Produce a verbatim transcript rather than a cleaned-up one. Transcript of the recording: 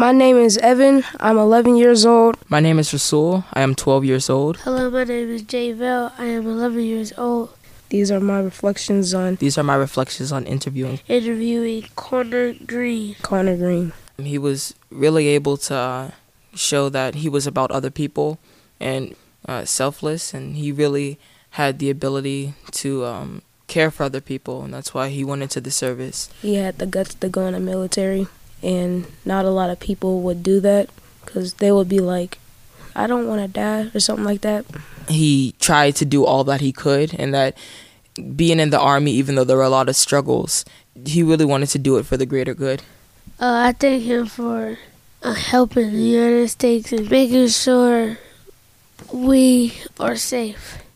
My name is Evan. I'm eleven years old. My name is Rasul. I am twelve years old. Hello, my name is Javel. I am eleven years old. These are my reflections on These are my reflections on interviewing. Interviewing Connor Green. Connor Green. He was really able to uh, show that he was about other people and uh, selfless, and he really had the ability to um, care for other people, and that's why he went into the service. He had the guts to go in the military, and not a lot of people would do that because they would be like, I don't want to die or something like that. He tried to do all that he could, and that being in the Army, even though there were a lot of struggles, he really wanted to do it for the greater good. Uh, I thank him for uh, helping the United States and making sure we are safe.